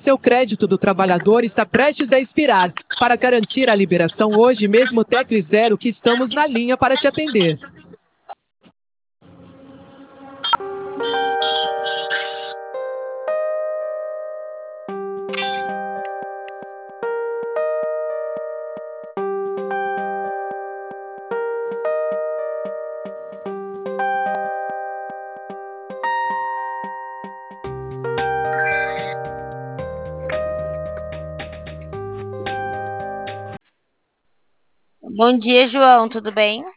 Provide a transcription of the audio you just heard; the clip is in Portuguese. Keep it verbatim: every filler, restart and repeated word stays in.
seu crédito do trabalhador está prestes a expirar. Para garantir a liberação hoje mesmo, tecle zero que estamos na linha para te atender. Bom dia, João, tudo bem?